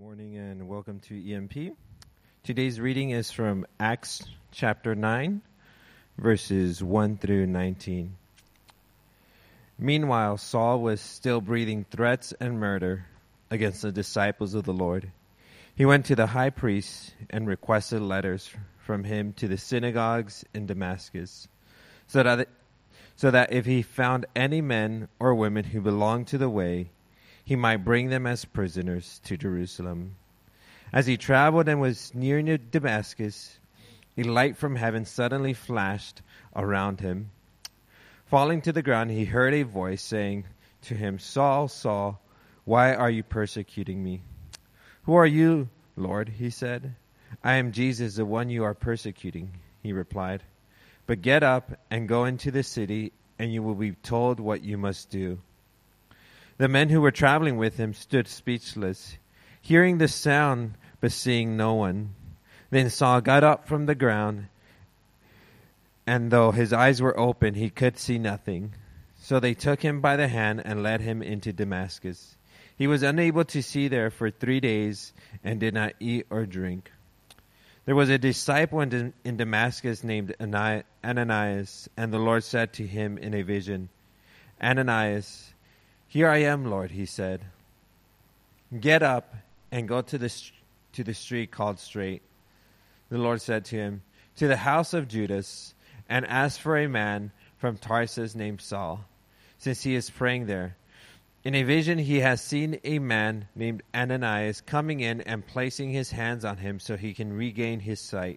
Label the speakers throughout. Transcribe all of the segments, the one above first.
Speaker 1: Morning and welcome to EMP. Today's reading is from Acts chapter 9, verses 1 through 19. Meanwhile, Saul was still breathing threats and murder against the disciples of the Lord. He went to the high priest and requested letters from him to the synagogues in Damascus, so that if he found any men or women who belonged to the way, he might bring them as prisoners to Jerusalem. As he traveled and was near Damascus, a light from heaven suddenly flashed around him. Falling to the ground, he heard a voice saying to him, "Saul, Saul, why are you persecuting me?" "Who are you, Lord?" he said. "I am Jesus, the one you are persecuting," he replied. "But get up and go into the city, and you will be told what you must do." The men who were traveling with him stood speechless, hearing the sound but seeing no one. Then Saul got up from the ground, and though his eyes were open, he could see nothing. So they took him by the hand and led him into Damascus. He was unable to see there for 3 days and did not eat or drink. There was a disciple in Damascus named Ananias, and the Lord said to him in a vision, "Ananias." "Here I am, Lord," he said. "Get up and go to the street called Straight." The Lord said to him, "To the house of Judas, and ask for a man from Tarsus named Saul, since he is praying there. In a vision he has seen a man named Ananias coming in and placing his hands on him so he can regain his sight."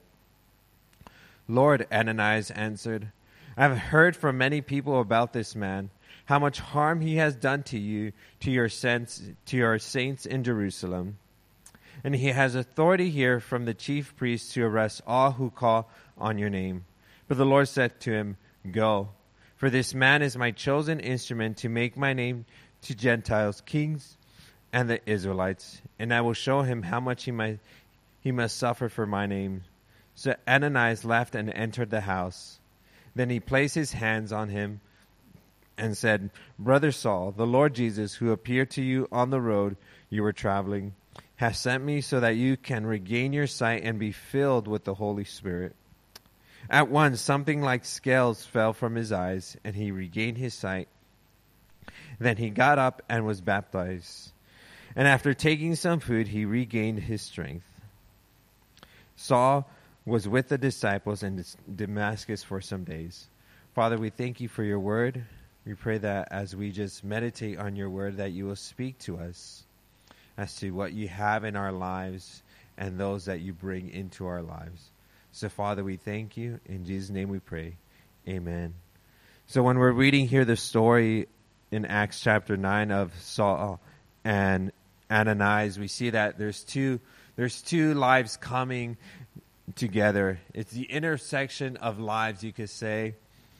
Speaker 1: "Lord," Ananias answered, "I have heard from many people about this man, how much harm he has done to you, to your saints in Jerusalem. And he has authority here from the chief priests to arrest all who call on your name." But the Lord said to him, "Go, for this man is my chosen instrument to make my name to Gentiles, kings, and the Israelites, and I will show him how much he must suffer for my name." So Ananias left and entered the house. Then he placed his hands on him and said, "Brother Saul, the Lord Jesus, who appeared to you on the road you were traveling, has sent me so that you can regain your sight and be filled with the Holy Spirit." At once something like scales fell from his eyes, and he regained his sight. Then he got up and was baptized. And after taking some food, he regained his strength. Saul was with the disciples in Damascus for some days. Father, we thank you for your word. We pray that as we just meditate on your word, that you will speak to us as to what you have in our lives and those that you bring into our lives. So, Father, we thank you. In Jesus' name we pray. Amen. So when we're reading here the story in Acts chapter 9 of Saul and Ananias, we see that there's two lives coming together. It's the intersection of lives, you could say.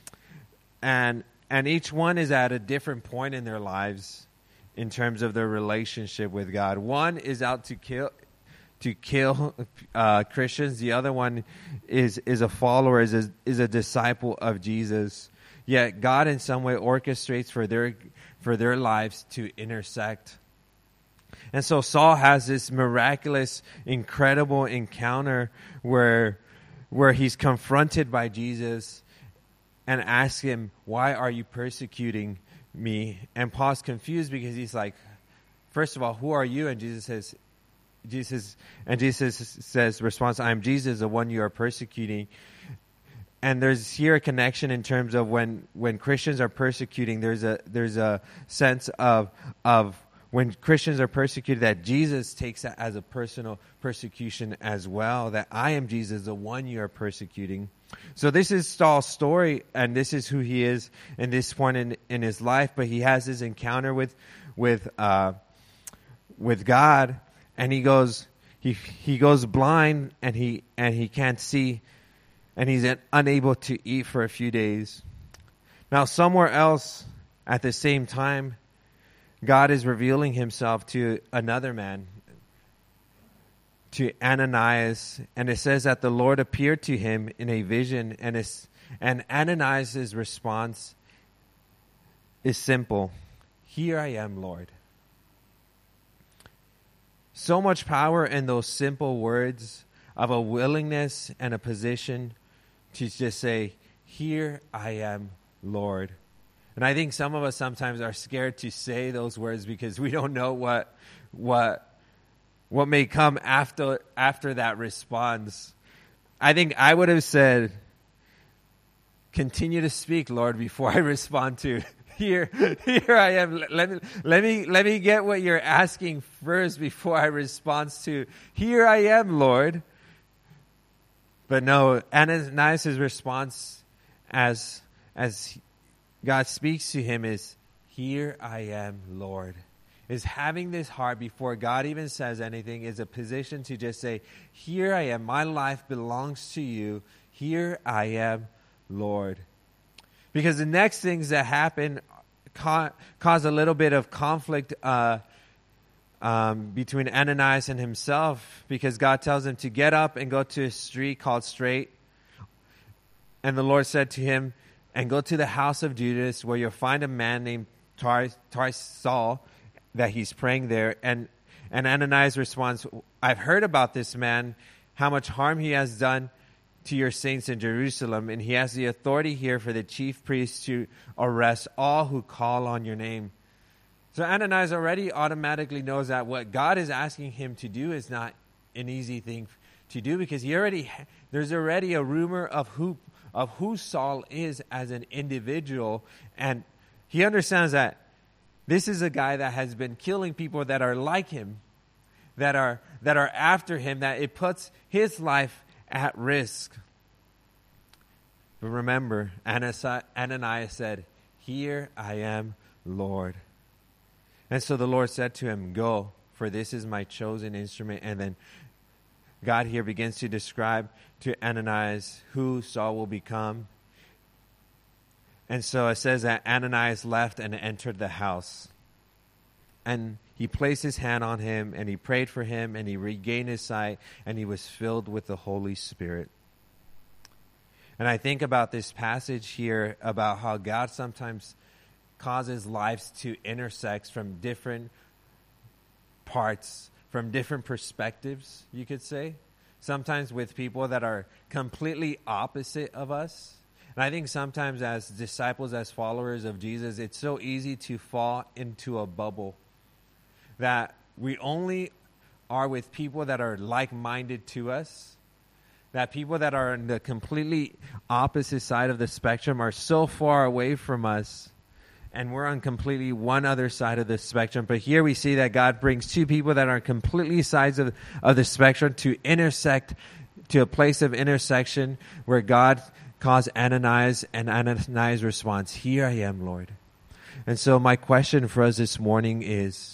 Speaker 1: And each one is at a different point in their lives in terms of their relationship with God. One is out to kill Christians. The other one is a follower, is a disciple of Jesus. Yet God in some way orchestrates for their lives to intersect. And so Saul has this miraculous, incredible encounter where he's confronted by Jesus and asks him, "Why are you persecuting me?" And Paul's confused because he's like, first of all, "Who are you?" And Jesus says, response, "I am Jesus, the one you are persecuting." And there's here a connection in terms of when Christians are persecuting, there's a sense of when Christians are persecuted, that Jesus takes that as a personal persecution as well, that I am Jesus, the one you are persecuting. So this is Saul's story, and this is who he is in this point in his life. But he has this encounter with God, and he goes blind, and he can't see, and he's unable to eat for a few days. Now, somewhere else at the same time, God is revealing himself to another man, to Ananias, and it says that the Lord appeared to him in a vision, and Ananias' response is simple: "Here I am, Lord." So much power in those simple words of a willingness and a position to just say, here I am, Lord. And I think some of us sometimes are scared to say those words because we don't know what may come after that response. I think I would have said, continue to speak, Lord, before I respond to here I am. Let me get what you're asking first before I respond to here I am, Lord. But no, Ananias' response as God speaks to him is, here I am, Lord. Is having this heart before God even says anything, is a position to just say, here I am, my life belongs to you. Here I am, Lord. Because the next things that happen cause a little bit of conflict between Ananias and himself, because God tells him to get up and go to a street called Straight. And the Lord said to him, and go to the house of Judas, where you'll find a man named Saul, that he's praying there. And Ananias responds, I've heard about this man, how much harm he has done to your saints in Jerusalem, and he has the authority here for the chief priests to arrest all who call on your name. So Ananias already automatically knows that what God is asking him to do is not an easy thing to do, because there's already a rumor of who Saul is as an individual, and he understands that this is a guy that has been killing people that are like him, that are after him, that it puts his life at risk. But remember, Ananias said, here I am, Lord. And so the Lord said to him, go, for this is my chosen instrument. And then God here begins to describe to Ananias who Saul will become. And so it says that Ananias left and entered the house. And he placed his hand on him, and he prayed for him, and he regained his sight, and he was filled with the Holy Spirit. And I think about this passage here, about how God sometimes causes lives to intersect from different parts, from different perspectives, you could say. Sometimes with people that are completely opposite of us. And I think sometimes as disciples, as followers of Jesus, it's so easy to fall into a bubble that we only are with people that are like-minded to us, that people that are on the completely opposite side of the spectrum are so far away from us, and we're on completely one other side of the spectrum. But here we see that God brings two people that are completely sides of the spectrum to intersect, to a place of intersection where God calls Ananias, and Ananias responds, here I am, Lord. And so my question for us this morning is,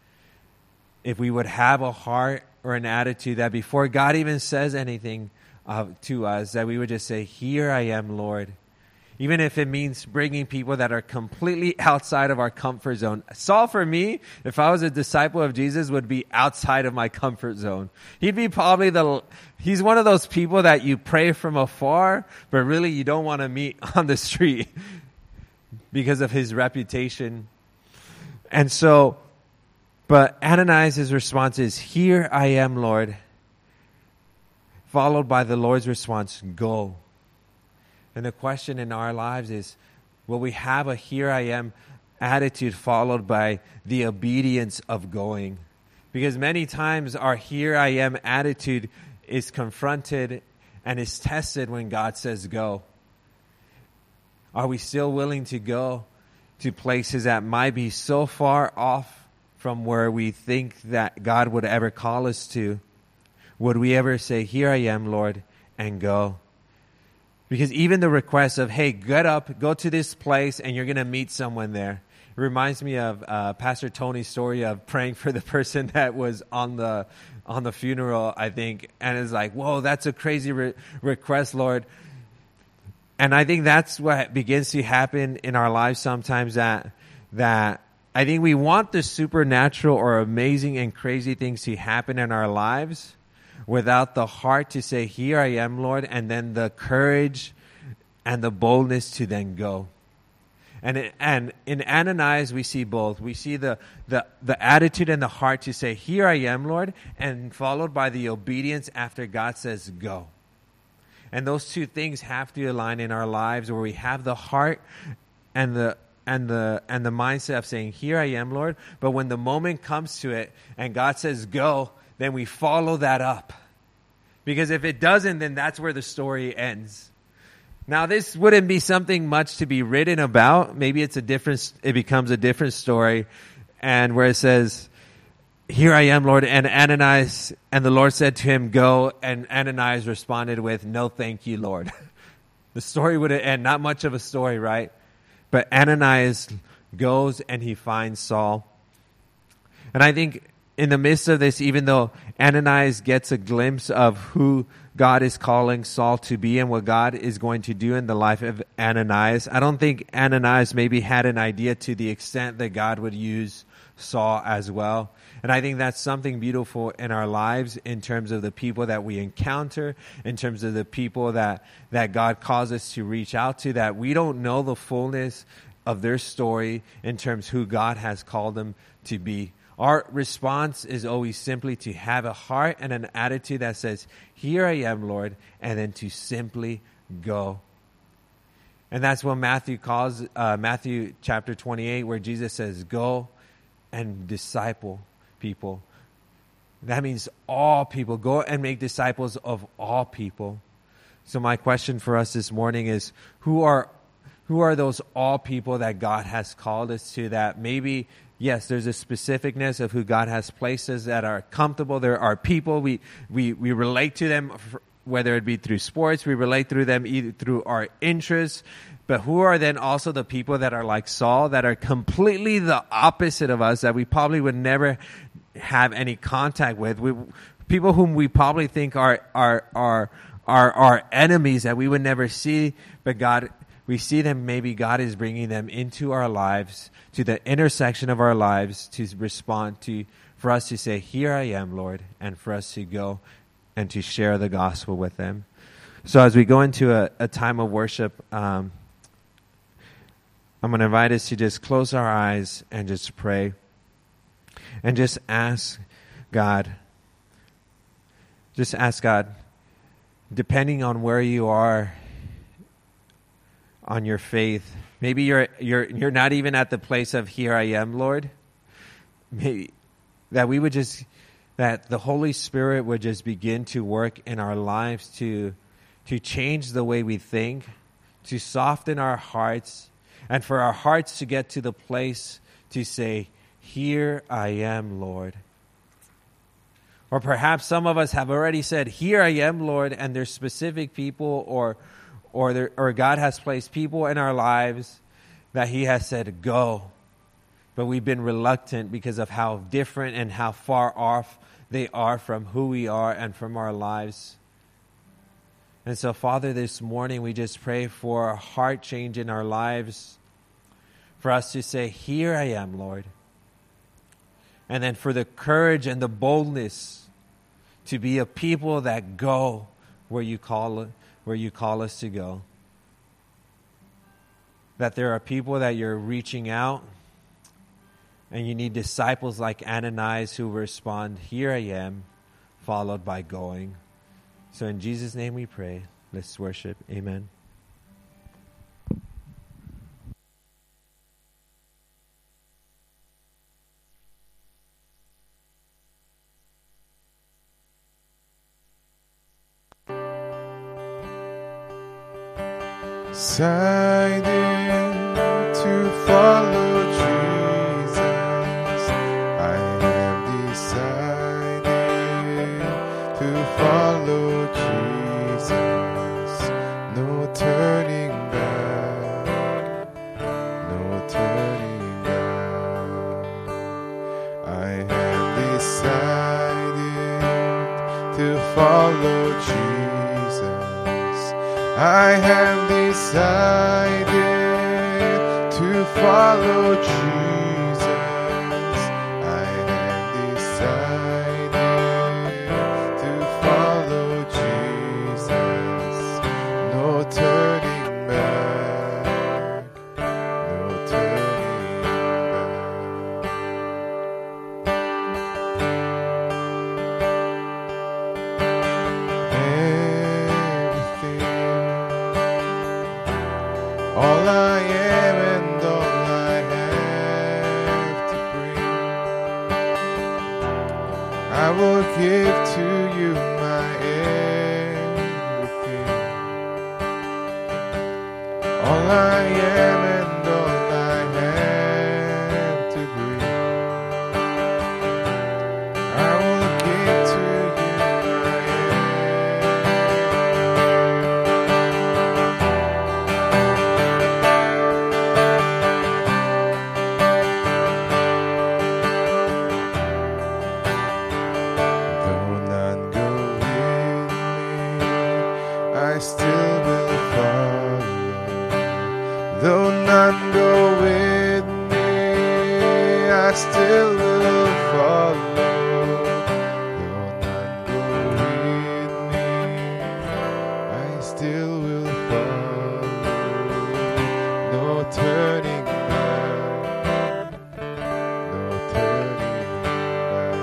Speaker 1: if we would have a heart or an attitude that before God even says anything to us, that we would just say, here I am, Lord. Even if it means bringing people that are completely outside of our comfort zone. Saul, for me, if I was a disciple of Jesus, would be outside of my comfort zone. He'd be probably he's one of those people that you pray from afar, but really you don't want to meet on the street because of his reputation. And so, but Ananias' response is, here I am, Lord. Followed by the Lord's response, go. And the question in our lives is, will we have a here I am attitude followed by the obedience of going? Because many times our here I am attitude is confronted and is tested when God says go. Are we still willing to go to places that might be so far off from where we think that God would ever call us to? Would we ever say, here I am, Lord, and go? Because even the request of, hey, get up, go to this place, and you're going to meet someone there. It reminds me of Pastor Tony's story of praying for the person that was on the funeral, I think. And it's like, whoa, that's a crazy request, Lord. And I think that's what begins to happen in our lives sometimes, that I think we want the supernatural or amazing and crazy things to happen in our lives without the heart to say, here I am, Lord, and then the courage and the boldness to then go. And in Ananias, we see both. We see the attitude and the heart to say, here I am, Lord, and followed by the obedience after God says, go. And those two things have to align in our lives, where we have the heart and the mindset of saying, here I am, Lord. But when the moment comes to it and God says, go, then we follow that up. Because if it doesn't, then that's where the story ends. Now, this wouldn't be something much to be written about. Maybe it becomes a different story. And where it says, here I am, Lord, and Ananias, and the Lord said to him, go. And Ananias responded with, no, thank you, Lord. The story would end. Not much of a story, right? But Ananias goes and he finds Saul. And I think in the midst of this, even though Ananias gets a glimpse of who God is calling Saul to be and what God is going to do in the life of Ananias, I don't think Ananias maybe had an idea to the extent that God would use Saul as well. And I think that's something beautiful in our lives in terms of the people that we encounter, in terms of the people that God calls us to reach out to, that we don't know the fullness of their story in terms of who God has called them to be. Our response is always simply to have a heart and an attitude that says, here I am, Lord, and then to simply go. And that's what Matthew calls, Matthew chapter 28, where Jesus says, go and disciple people. That means all people. Go and make disciples of all people. So my question for us this morning is, who are those all people that God has called us to, that maybe, yes, there's a specificness of who God has placed us that are comfortable. There are people, we relate to them, whether it be through sports, we relate through them either through our interests. But who are then also the people that are like Saul, that are completely the opposite of us, that we probably would never have any contact with? People whom we probably think are our enemies, that we would never see, but God, we see them. Maybe God is bringing them into our lives, to the intersection of our lives, to respond to, for us to say, here I am, Lord, and for us to go and to share the gospel with them. So as we go into a time of worship, I'm going to invite us to just close our eyes and just pray and just ask God, depending on where you are on your faith. Maybe you're not even at the place of here I am, Lord. Maybe that the Holy Spirit would just begin to work in our lives to change the way we think, to soften our hearts, and for our hearts to get to the place to say, here I am, Lord. Or perhaps some of us have already said, here I am, Lord, and there's specific people or God has placed people in our lives that He has said, go. But we've been reluctant because of how different and how far off they are from who we are and from our lives. And so, Father, this morning we just pray for a heart change in our lives, for us to say, here I am, Lord. And then for the courage and the boldness to be a people that go where you call us to go. That there are people that you're reaching out, and you need disciples like Ananias who respond, here I am, followed by going. So in Jesus' name we pray. Let's worship. Amen.
Speaker 2: Decided to follow Jesus. I have decided to follow Jesus. No turning back, no turning back. I have decided to follow Jesus. I have decided to follow Jesus. I have decided to follow Jesus. No turning back, no will give to you my everything. All I am and all I have to bring. I will give to you my Though none go with me, I still will follow. Though none go with me, I still will follow. Though none go with me, I still will follow. No turning back, no turning back.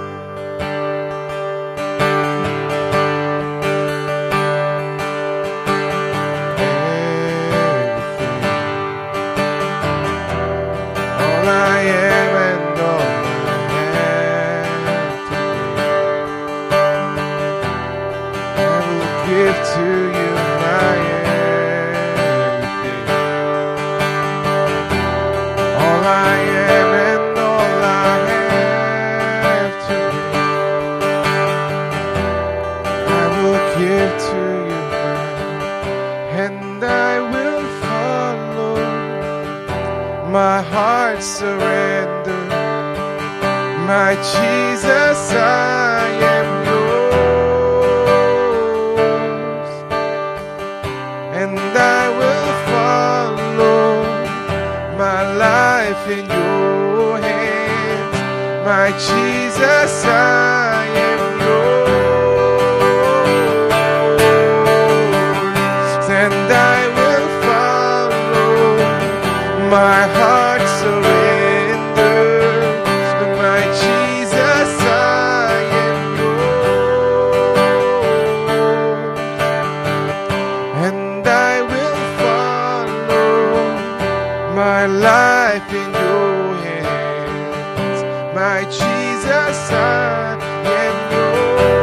Speaker 2: All I am and all I have to be. I will give to you my everything. All I am and all I have to be. I will give to you and I will follow. My heart surrender. My Jesus, I am yours, and I will follow. My life in your hands. My Jesus, I am yours, and I will follow. My heart surrenders. My Jesus, I am yours, and I will follow. My life in your hands. My Jesus, I am yours.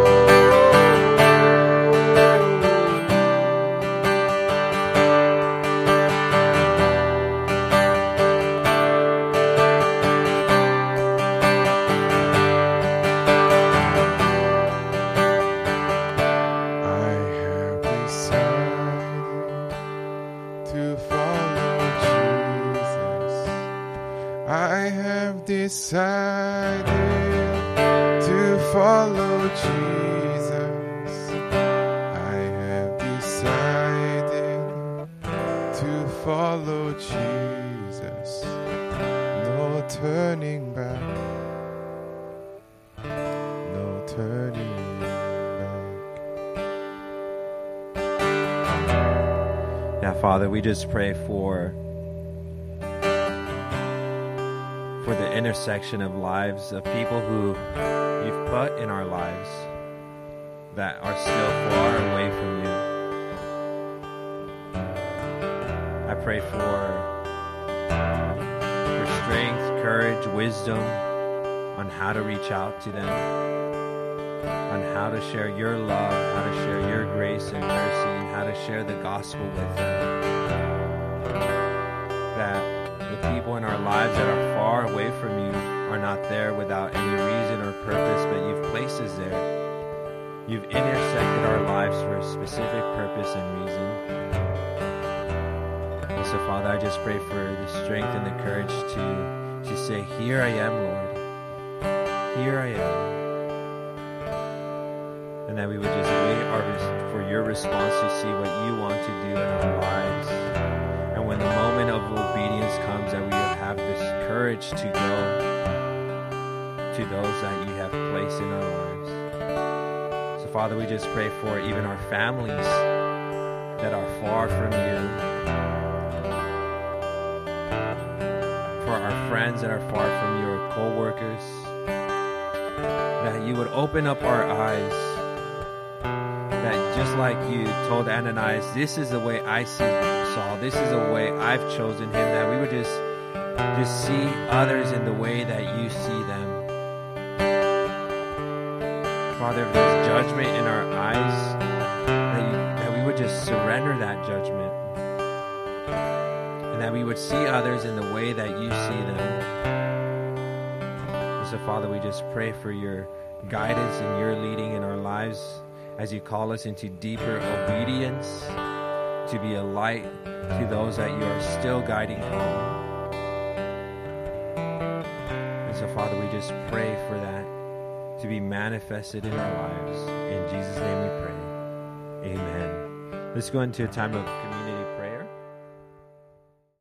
Speaker 2: I have decided to follow Jesus. I have decided to follow Jesus. I have decided to follow Jesus. No turning back. No turning back.
Speaker 1: Now, Father, we just pray for the intersection of lives of people who you've put in our lives that are still far away from you. I pray for strength, courage, wisdom on how to reach out to them, on how to share your love, how to share your grace and mercy, and how to share the gospel with them. That the people in our lives that are far away from you are not there without any reason or purpose, but you've placed us there. You've intersected our lives for a specific purpose and reason. And so, Father, I just pray for the strength and the courage to say, here I am, Lord. Here I am. And that we would just wait for your response to see what you want to do in our lives. And when the moment of obedience comes, that we would have this courage to go to those that you have placed in our lives. So, Father, we just pray for even our families that are far from you, for our friends that are far from you, our co-workers, that you would open up our eyes, that just like you told Ananias, this is the way I see Saul, this is the way I've chosen him, that we would just see others in the way that you see them. Father, if there's judgment in our eyes, that we would just surrender that judgment. And that we would see others in the way that you see them. And so, Father, we just pray for your guidance and your leading in our lives as you call us into deeper obedience, to be a light to those that you are still guiding home. And so, Father, we just pray for that to be manifested in our lives. In Jesus' name we pray. Amen. Let's go into a time of